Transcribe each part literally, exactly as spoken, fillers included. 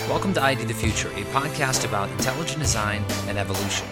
Welcome to I D the Future, a podcast about intelligent design and evolution.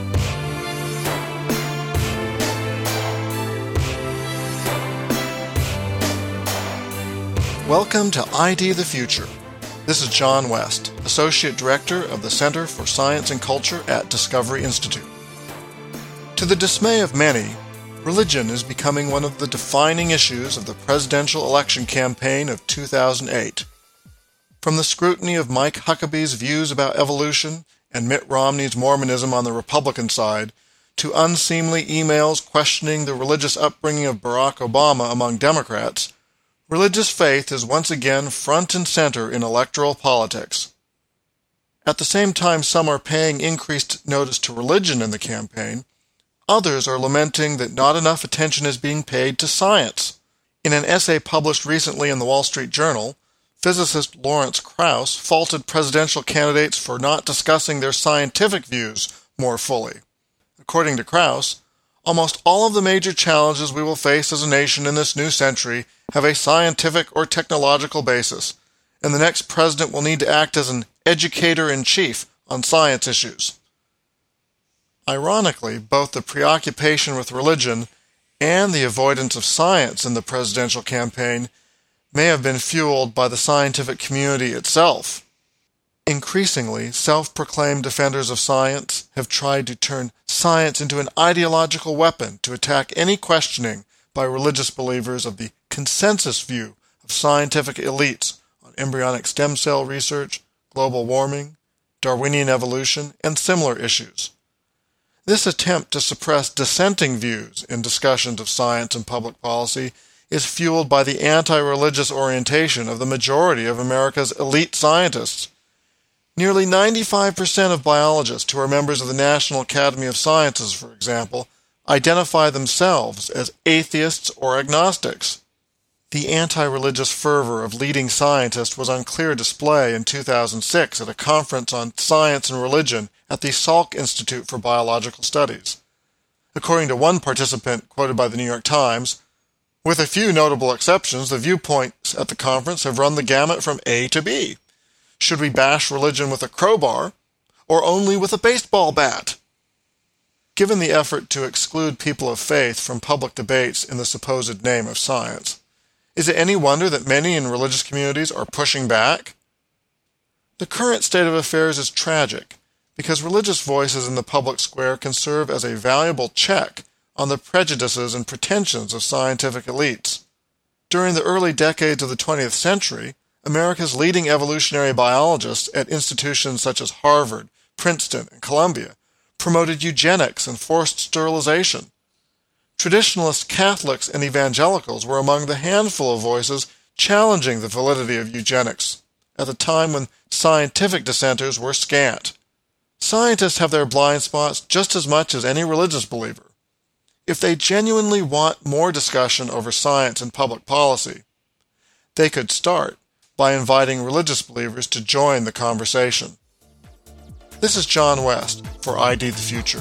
Welcome to I D the Future. This is John West, Associate Director of the Center for Science and Culture at Discovery Institute. To the dismay of many, religion is becoming one of the defining issues of the presidential election campaign of two thousand eight. From the scrutiny of Mike Huckabee's views about evolution and Mitt Romney's Mormonism on the Republican side, to unseemly emails questioning the religious upbringing of Barack Obama among Democrats, religious faith is once again front and center in electoral politics. At the same time some are paying increased notice to religion in the campaign, others are lamenting that not enough attention is being paid to science. In an essay published recently in the Wall Street Journal, physicist Lawrence Krauss faulted presidential candidates for not discussing their scientific views more fully. According to Krauss, almost all of the major challenges we will face as a nation in this new century have a scientific or technological basis, and the next president will need to act as an educator-in-chief on science issues. Ironically, both the preoccupation with religion and the avoidance of science in the presidential campaign may have been fueled by the scientific community itself. Increasingly, self-proclaimed defenders of science have tried to turn science into an ideological weapon to attack any questioning by religious believers of the consensus view of scientific elites on embryonic stem cell research, global warming, Darwinian evolution, and similar issues. This attempt to suppress dissenting views in discussions of science and public policy is fueled by the anti-religious orientation of the majority of America's elite scientists. Nearly ninety-five percent of biologists who are members of the National Academy of Sciences, for example, identify themselves as atheists or agnostics. The anti-religious fervor of leading scientists was on clear display in two thousand six at a conference on science and religion at the Salk Institute for Biological Studies. According to one participant quoted by the New York Times, with a few notable exceptions, the viewpoints at the conference have run the gamut from A to B. Should we bash religion with a crowbar, or only with a baseball bat? Given the effort to exclude people of faith from public debates in the supposed name of science, is it any wonder that many in religious communities are pushing back? The current state of affairs is tragic, because religious voices in the public square can serve as a valuable check on the prejudices and pretensions of scientific elites. During the early decades of the twentieth century, America's leading evolutionary biologists at institutions such as Harvard, Princeton, and Columbia promoted eugenics and forced sterilization. Traditionalist Catholics and evangelicals were among the handful of voices challenging the validity of eugenics at a time when scientific dissenters were scant. Scientists have their blind spots just as much as any religious believer. If they genuinely want more discussion over science and public policy, they could start by inviting religious believers to join the conversation. This is John West for I D the Future.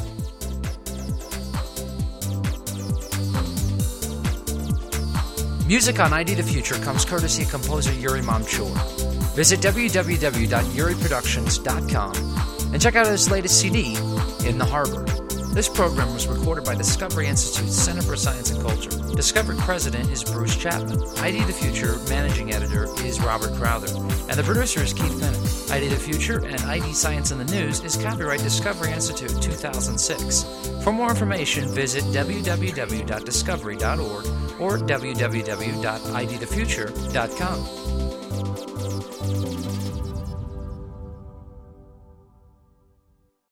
Music on I D the Future comes courtesy of composer Yuri Mamchur. Visit w w w dot yuri productions dot com and check out his latest C D, In the Harbor. This program was recorded by Discovery Institute's Center for Science and Culture. Discovery President is Bruce Chapman. I D the Future Managing Editor is Robert Crowther. And the producer is Keith Bennett. I D the Future and I D Science in the News is copyright Discovery Institute two thousand six. For more information, visit w w w dot discovery dot org or w w w dot i d the future dot com.